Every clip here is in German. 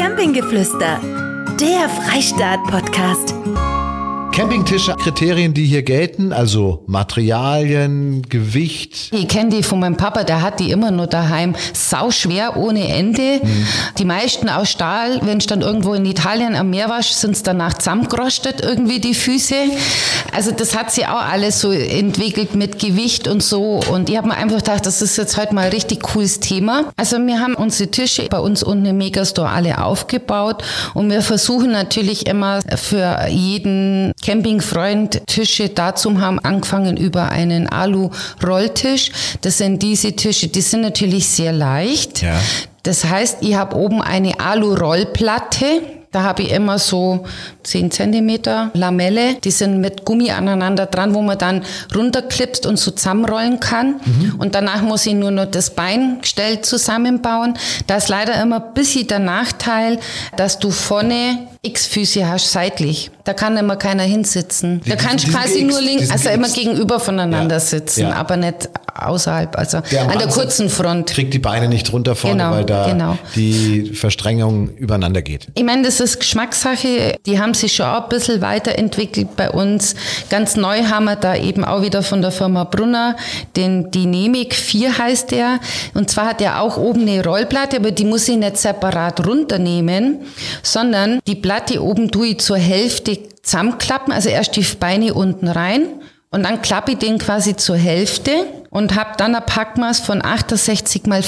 Campinggeflüster, der Freistaat-Podcast. Campingtische, Kriterien, die hier gelten, also Materialien, Gewicht. Ich kenne die von meinem Papa, der hat die immer nur daheim. Sauschwer ohne Ende. Die meisten aus Stahl, wenn ich dann irgendwo in Italien am Meer war, sind es danach zusammengerostet, irgendwie die Füße. Also das hat sich auch alles so entwickelt mit Gewicht und so. Und ich habe mir einfach gedacht, das ist jetzt heute mal ein richtig cooles Thema. Also wir haben unsere Tische bei uns unten im Megastore alle aufgebaut. Und wir versuchen natürlich immer für jeden Campingfreund Tische dazu haben, angefangen über einen Alu-Rolltisch. Das sind diese Tische, die sind natürlich sehr leicht. Ja. Das heißt, ich habe oben eine Alu-Rollplatte. Da habe ich immer so 10 Zentimeter Lamelle, die sind mit Gummi aneinander dran, wo man dann runterklipst und so zusammenrollen kann. Und danach muss ich nur noch das Beingestell zusammenbauen. Da ist leider immer ein bisschen der Nachteil, dass du vorne X-Füße hast, seitlich. Da kann immer keiner hinsitzen. Da kannst du quasi nur links, also immer gegenüber voneinander sitzen, aber nicht außerhalb, also an der kurzen Front. Kriegt die Beine nicht runter vorne, weil da die Verstrengung übereinander geht. Ich meine, das ist Geschmackssache. Die haben sich schon auch ein bisschen weiterentwickelt bei uns. Ganz neu haben wir da eben auch wieder von der Firma Brunner den Dynamic 4 heißt der. Und zwar hat der auch oben eine Rollplatte, aber die muss ich nicht separat runternehmen, sondern die Platte oben tue ich zur Hälfte zusammenklappen, also erst die Beine unten rein und dann klappe ich den quasi zur Hälfte und habe dann ein Packmaß von 68 x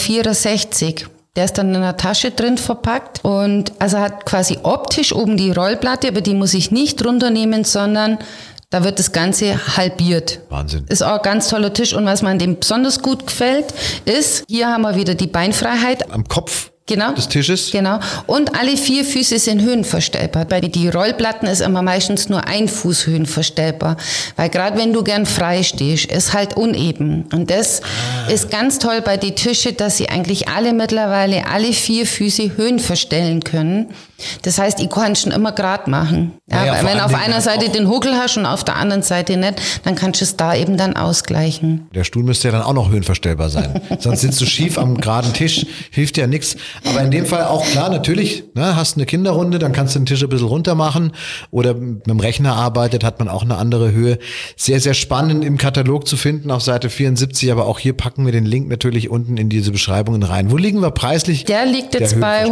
64. Der ist dann in einer Tasche drin verpackt und also hat quasi optisch oben die Rollplatte, aber die muss ich nicht runternehmen, sondern da wird das Ganze halbiert. Wahnsinn. Ist auch ein ganz toller Tisch und was mir dem besonders gut gefällt, ist, hier haben wir wieder die Beinfreiheit. Am Kopf des Tisches? Genau. Und alle 4 Füße sind höhenverstellbar. Bei die Rollplatten ist immer meistens nur ein Fuß höhenverstellbar. Weil gerade wenn du gern frei stehst, ist halt uneben. Und das ist ganz toll bei den Tischen, dass sie eigentlich mittlerweile alle 4 Füße Höhen verstellen können. Das heißt, ich kann schon immer gerade machen. Ja, wenn auf einer Seite den Huckel hast und auf der anderen Seite nicht, dann kannst du es da eben dann ausgleichen. Der Stuhl müsste ja dann auch noch höhenverstellbar sein. Sonst sitzt du schief am geraden Tisch, hilft ja nichts. Aber in dem Fall auch klar, natürlich, hast eine Kinderrunde, dann kannst du den Tisch ein bisschen runter machen oder mit dem Rechner arbeitet, hat man auch eine andere Höhe. Sehr, sehr spannend im Katalog zu finden auf Seite 74, aber auch hier packen wir den Link natürlich unten in diese Beschreibungen rein. Wo liegen wir preislich? Der liegt jetzt bei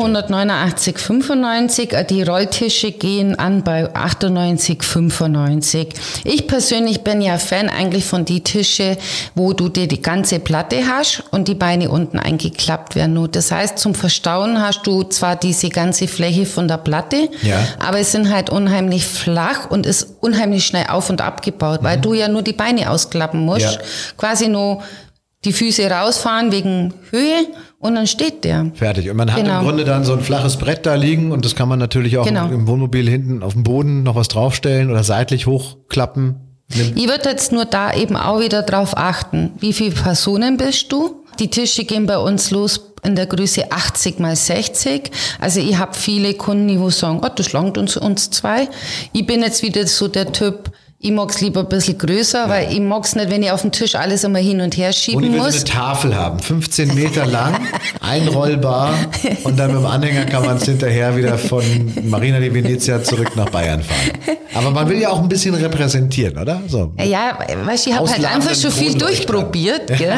189,95. Die Rolltische gehen an bei 98,95. Ich persönlich bin ja Fan eigentlich von die Tische, wo du dir die ganze Platte hast und die Beine unten eingeklappt werden. Nur das heißt, zum Verstauen hast du zwar diese ganze Fläche von der Platte, aber es sind halt unheimlich flach und ist unheimlich schnell auf- und abgebaut, weil du ja nur die Beine ausklappen musst. Quasi nur die Füße rausfahren wegen Höhe und dann steht der. Fertig. Und man hat im Grunde dann so ein flaches Brett da liegen und das kann man natürlich auch im Wohnmobil hinten auf dem Boden noch was draufstellen oder seitlich hochklappen. Ich würde jetzt nur da eben auch wieder drauf achten, wie viele Personen bist du? Die Tische gehen bei uns los in der Größe 80 x 60. Also ich habe viele Kunden, die sagen, das langt uns 2. Ich bin jetzt wieder so der Typ, ich mag's lieber ein bisschen größer, weil ich mag's nicht, wenn ich auf dem Tisch alles immer hin und her schieben muss. Und ich will eine Tafel haben, 15 Meter lang, einrollbar und dann mit dem Anhänger kann man es hinterher wieder von Marina di Venezia zurück nach Bayern fahren. Aber man will ja auch ein bisschen repräsentieren, oder? So. Ja, weißt du, ich habe halt einfach schon viel durchprobiert. Gell?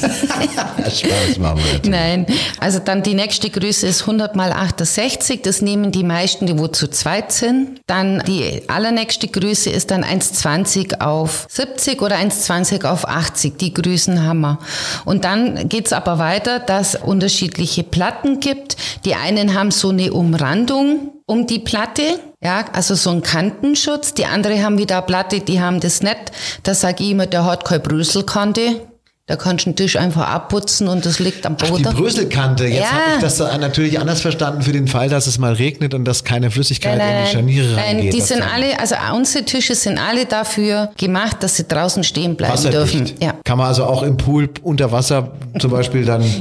Spaß machen wir. Nein, also dann die nächste Größe ist 100 x 68, das nehmen die meisten, die wo zu zweit sind. Dann die allernächste Größe ist dann 1,20 auf 70 oder 1,20 auf 80, die Größen haben wir. Und dann geht's aber weiter, dass es unterschiedliche Platten gibt. Die einen haben so eine Umrandung um die Platte, also so einen Kantenschutz. Die andere haben wieder eine Platte, die haben das nicht. Da sage ich immer, der hat keine Bröselkante. Da kannst du den Tisch einfach abputzen und das liegt am Boden. Die Bröselkante. Jetzt habe ich das natürlich anders verstanden für den Fall, dass es mal regnet und dass keine Flüssigkeit in die Scharniere reingeht. Nein, die sind alle, also unsere Tische sind alle dafür gemacht, dass sie draußen stehen bleiben dürfen. Ja. Kann man also auch im Pool unter Wasser zum Beispiel dann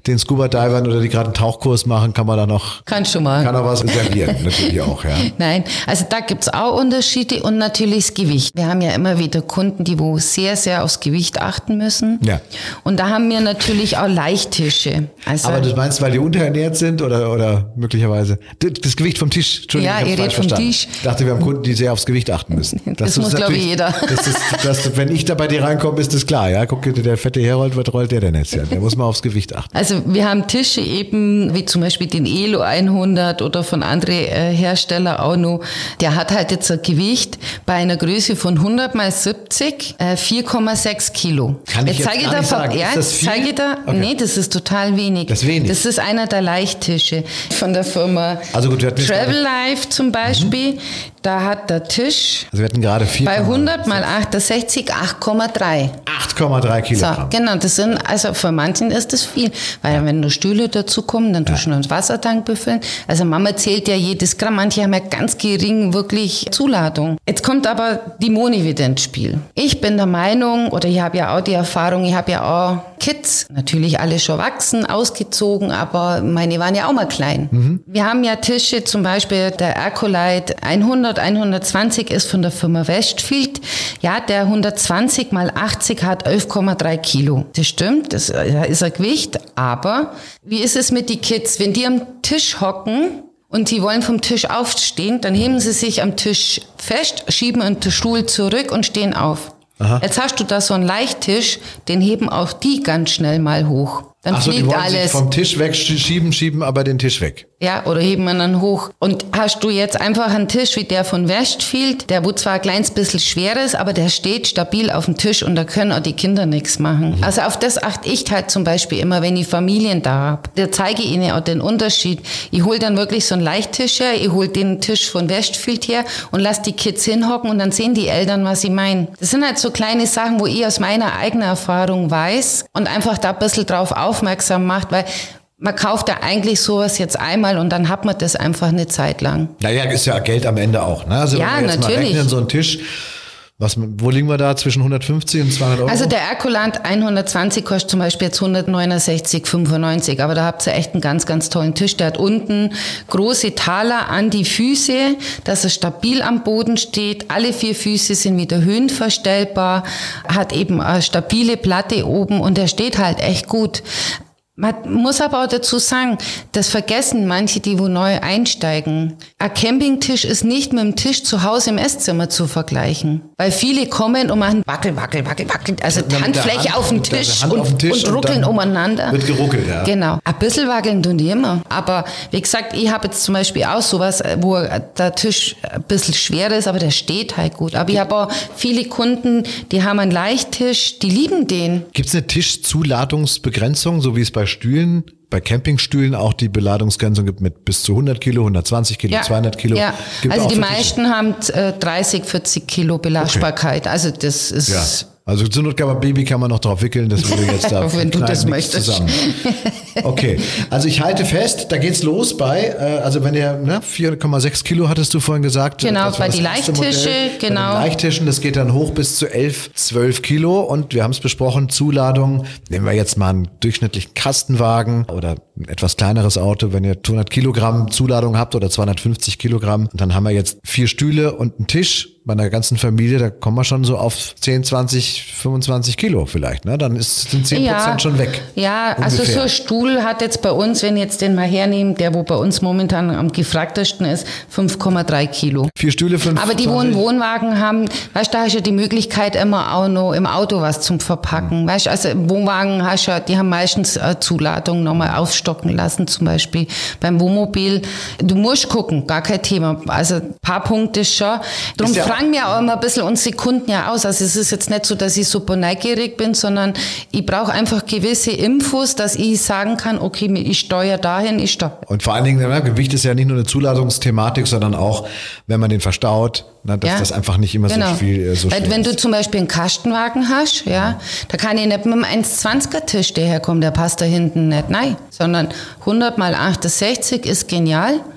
den Scuba-Divern oder die gerade einen Tauchkurs machen, kann man da noch... Kannst du mal. Kann auch was servieren, natürlich auch, ja. Nein, also da gibt's auch Unterschiede und natürlich das Gewicht. Wir haben ja immer wieder Kunden, die wo sehr, sehr aufs Gewicht achten müssen. Ja. Und da haben wir natürlich auch Leichttische. Also Aber du meinst, weil die unterernährt sind oder möglicherweise... Das Gewicht vom Tisch, Entschuldigung, Ja, ich ihr hab's falsch redet vom verstanden. Tisch. Ich dachte, wir haben Kunden, die sehr aufs Gewicht achten müssen. Das muss, glaube ich, jeder. Wenn ich da bei dir reinkomme, ist das klar, ja? Guck dir, der fette Herold, was rollt der denn jetzt? Ja? Der muss mal aufs Gewicht achten. Also wir haben Tische eben, wie zum Beispiel den Elo 100 oder von anderen Herstellern auch noch. Der hat halt jetzt ein Gewicht bei einer Größe von 100 mal 70, 4,6 Kilo. Kann ich jetzt zeige gar nicht sagen. Ist das viel? Okay. Nee, das ist total wenig. Das ist wenig. Das ist einer der Leichttische von der Firma Also gut, Travel Life zum Beispiel. Da hat der Tisch also wir hatten gerade 4, bei 100 mal 68 8,3. 8,3 So, Kilogramm. genau, das sind, also für manchen ist das viel, weil wenn nur Stühle dazukommen, dann tust du noch einen Wassertank befüllen. Also Mama zählt ja jedes Gramm, manche haben ja ganz gering wirklich Zuladung. Jetzt kommt aber die Moni wieder ins Spiel. Ich bin der Meinung, oder ich habe ja auch die Erfahrung, ich habe ja auch Kids, natürlich alle schon wachsen, ausgezogen, aber meine waren ja auch mal klein. Wir haben ja Tische, zum Beispiel der Arcolite 120 ist von der Firma Westfield. Ja, der 120 mal 80 hat 11,3 Kilo. Das stimmt, das ist ein Gewicht. Aber wie ist es mit den Kids? Wenn die am Tisch hocken und sie wollen vom Tisch aufstehen, dann heben sie sich am Tisch fest, schieben den Stuhl zurück und stehen auf. Aha. Jetzt hast du da so einen Leichttisch, den heben auch die ganz schnell mal hoch. Dann Achso, die fliegt wollen sich alles. vom Tisch schieben aber den Tisch weg. Ja, oder heben wir dann hoch. Und hast du jetzt einfach einen Tisch wie der von Westfield, der wo zwar ein kleines bisschen schwer ist, aber der steht stabil auf dem Tisch und da können auch die Kinder nichts machen. Also auf das achte ich halt zum Beispiel immer, wenn ich Familien da habe. Da zeige ich ihnen auch den Unterschied. Ich hole dann wirklich so einen Leichttisch her, ich hole den Tisch von Westfield her und lasse die Kids hinhocken und dann sehen die Eltern, was ich meine. Das sind halt so kleine Sachen, wo ich aus meiner eigenen Erfahrung weiß und einfach da ein bisschen drauf aufmerksam macht, weil man kauft ja eigentlich sowas jetzt einmal und dann hat man das einfach eine Zeit lang. Naja, ist ja Geld am Ende auch. Ne? Also Ja, wenn wir jetzt natürlich. mal rechnen, so ein Tisch, wo liegen wir da? Zwischen 150 und 200 Euro? Also der Erkulant 120 kostet zum Beispiel jetzt 169,95, aber da habt ihr echt einen ganz, ganz tollen Tisch. Der hat unten große Taler an die Füße, dass er stabil am Boden steht. Alle 4 Füße sind wieder höhenverstellbar, hat eben eine stabile Platte oben und der steht halt echt gut. Man muss aber auch dazu sagen, das vergessen manche, die wo neu einsteigen. Ein Campingtisch ist nicht mit dem Tisch zu Hause im Esszimmer zu vergleichen. Weil viele kommen und machen wackel, wackel, wackel, wackel. Also Ja, mit der Handfläche Hand- auf dem mit der Tisch Hand auf dem Tisch und und ruckeln dann umeinander. wird geruckelt, ja. Genau. Ein bisschen wackeln tun die immer. Aber wie gesagt, ich habe jetzt zum Beispiel auch sowas, wo der Tisch ein bisschen schwer ist, aber der steht halt gut. Aber ich habe auch viele Kunden, die haben einen Leichttisch, die lieben den. Gibt es eine Tischzuladungsbegrenzung, so wie es bei Stühlen, bei Campingstühlen auch die Beladungsgrenzung gibt mit bis zu 100 Kilo, 120 Kilo, 200 Kilo? Ja, Gibt also auch die für Tische? meisten haben 30, 40 Kilo Belastbarkeit. Also das ist... Ja. Also zur Not kann man Baby kann man noch drauf wickeln, das würde jetzt da Wenn du das knallt nichts möchtest. zusammen. Okay, also ich halte fest, da geht's los bei, also wenn ihr 4,6 Kilo hattest du vorhin gesagt. Genau, das war bei das die erste Leichttische, Modell. genau. Bei den Leichttischen, das geht dann hoch bis zu 11, 12 Kilo und wir haben es besprochen, Zuladung, nehmen wir jetzt mal einen durchschnittlichen Kastenwagen oder ein etwas kleineres Auto, wenn ihr 200 Kilogramm Zuladung habt oder 250 Kilogramm, und dann haben wir jetzt 4 Stühle und einen Tisch. Bei einer ganzen Familie, da kommen wir schon so auf 10, 20, 25 Kilo vielleicht. Ne? Dann sind 10% schon weg. Ja, also ungefähr. so ein Stuhl hat jetzt bei uns, wenn ich jetzt den mal hernehme, der wo bei uns momentan am gefragtesten ist, 5,3 Kilo. 4 Stühle, 5. Aber die, wo einen Wohnwagen haben, weißt du, da hast du ja die Möglichkeit immer auch noch im Auto was zum Verpacken. Weißt du, also Wohnwagen hast ja, die haben meistens Zuladung nochmal aufstocken lassen, zum Beispiel beim Wohnmobil. Du musst gucken, gar kein Thema. Also ein paar Punkte schon. Drum Ist ja fragen wir auch immer ein bisschen unsere Kunden ja aus. Also es ist jetzt nicht so, dass ich super neugierig bin, sondern ich brauche einfach gewisse Infos, dass ich sagen kann, okay, ich steuere dahin, ich steuere. Und vor allen Dingen, Gewicht ist ja nicht nur eine Zuladungsthematik, sondern auch, wenn man den verstaut, dass das einfach nicht immer so viel so Weil schwer wenn ist. du zum Beispiel einen Kastenwagen hast, ja, da kann ich nicht mit einem 1,20er Tisch daherkommen, der passt da hinten nicht rein, sondern 100 mal 68 ist genial.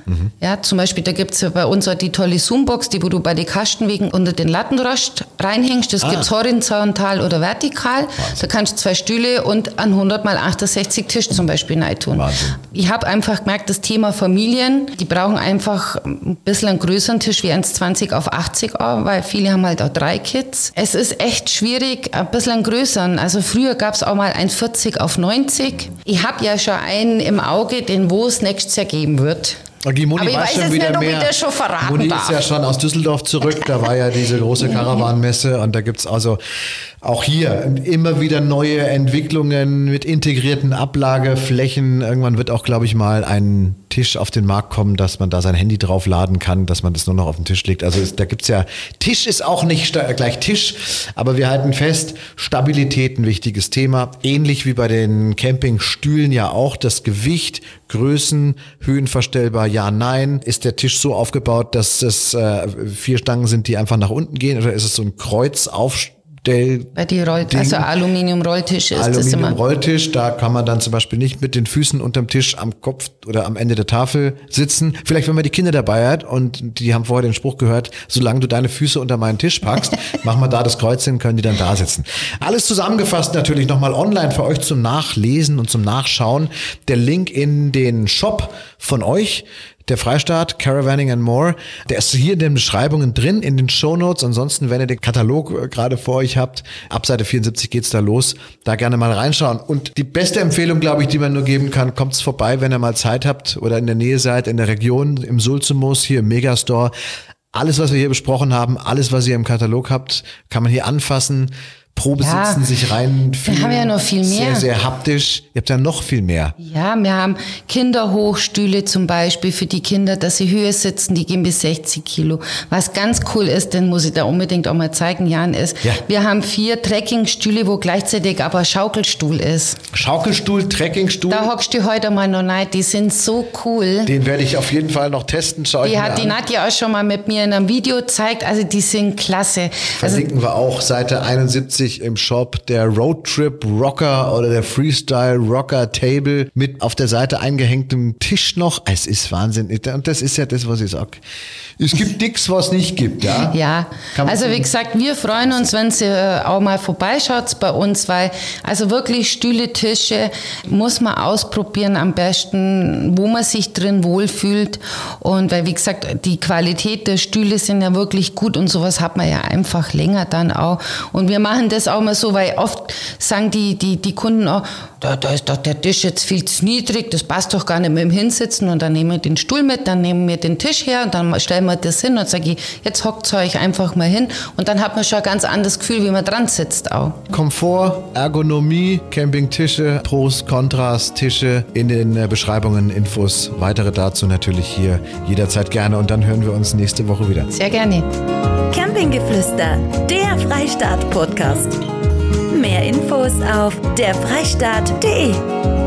Ja, zum Beispiel, da gibt's ja bei uns auch die tolle Zoombox, die wo du bei den Kastenwegen unter den Lattenrost reinhängst. Das gibt's horizontal oder vertikal. Wahnsinn. Da kannst du 2 Stühle und einen 100x68 Tisch zum Beispiel reintun. Wahnsinn. Ich habe einfach gemerkt, das Thema Familien, die brauchen einfach ein bisschen einen größeren Tisch wie 1,20 auf 80 Euro, weil viele haben halt auch 3 Kids. Es ist echt schwierig, ein bisschen einen größeren. Also früher gab's auch mal 1,40 auf 90. Ich habe ja schon einen im Auge, den wo es nächstes Jahr geben wird. Okay, Moni aber ich weiß jetzt nicht, ob ich das schon verraten Moni darf. ist ja schon aus Düsseldorf zurück, da war ja diese große Caravan-Messe und da gibt's also auch hier immer wieder neue Entwicklungen mit integrierten Ablageflächen. Irgendwann wird auch, glaube ich, mal ein Tisch auf den Markt kommen, dass man da sein Handy drauf laden kann, dass man das nur noch auf den Tisch legt. Also da gibt's ja, Tisch ist auch nicht gleich Tisch, aber wir halten fest, Stabilität ein wichtiges Thema. Ähnlich wie bei den Campingstühlen ja auch, das Gewicht, Größen, höhenverstellbar, ja, nein. Ist der Tisch so aufgebaut, dass es 4 Stangen sind, die einfach nach unten gehen, oder ist es so ein Kreuzaufstellung? Bei die also Aluminium-Rolltische ist das immer. Aluminium-Rolltisch, da kann man dann zum Beispiel nicht mit den Füßen unterm Tisch am Kopf oder am Ende der Tafel sitzen. Vielleicht, wenn man die Kinder dabei hat und die haben vorher den Spruch gehört, solange du deine Füße unter meinen Tisch packst, mach mal da das Kreuz hin, können die dann da sitzen. Alles zusammengefasst natürlich nochmal online für euch zum Nachlesen und zum Nachschauen. Der Link in den Shop von euch, der Freistaat, Caravaning and More, der ist hier in den Beschreibungen drin, in den Shownotes. Ansonsten, wenn ihr den Katalog gerade vor euch habt, ab Seite 74 geht's da los, da gerne mal reinschauen. Und die beste Empfehlung, glaube ich, die man nur geben kann, kommt's vorbei, wenn ihr mal Zeit habt oder in der Nähe seid, in der Region, im Sulzumus, hier im Megastore. Alles, was wir hier besprochen haben, alles, was ihr im Katalog habt, kann man hier anfassen. Probesitzen, sich reinfühlen. Wir haben ja noch viel mehr. Sehr, sehr haptisch. Ihr habt ja noch viel mehr. Ja, wir haben Kinderhochstühle zum Beispiel für die Kinder, dass sie höher sitzen, die gehen bis 60 Kilo. Was ganz cool ist, den muss ich da unbedingt auch mal zeigen, Jan, ist, wir haben 4 Trekkingstühle, wo gleichzeitig aber Schaukelstuhl ist. Schaukelstuhl, Trekkingstuhl. Da hockst du heute mal noch rein, die sind so cool. Den werde ich auf jeden Fall noch testen. Die hat die Nadja auch schon mal mit mir in einem Video gezeigt, also die sind klasse. Verlinken wir auch Seite 71 im Shop, der Roadtrip Rocker oder der Freestyle Rocker Table mit auf der Seite eingehängtem Tisch noch. Es ist Wahnsinn. Und das ist ja das, was ich sage. Es gibt nichts, was es nicht gibt, ja? Ja, also wie gesagt, wir freuen uns, wenn ihr auch mal vorbeischaut bei uns, weil also wirklich Stühle, Tische muss man ausprobieren am besten, wo man sich drin wohlfühlt. Und weil, wie gesagt, die Qualität der Stühle sind ja wirklich gut und sowas hat man ja einfach länger dann auch. Und wir machen das auch mal so, weil oft sagen die Kunden auch, da ist doch der Tisch jetzt viel zu niedrig, das passt doch gar nicht mit dem Hinsitzen, und dann nehmen wir den Stuhl mit, dann nehmen wir den Tisch her und dann stellen wir das hin und sage ich, jetzt hockt euch einfach mal hin, und dann hat man schon ein ganz anderes Gefühl, wie man dran sitzt auch. Komfort, Ergonomie, Campingtische, Pros, Kontras, Tische in den Beschreibungen, Infos, weitere dazu natürlich hier jederzeit gerne, und dann hören wir uns nächste Woche wieder. Sehr gerne. Campinggeflüster, der Freistaat-Podcast. Mehr Infos auf derfreistaat.de.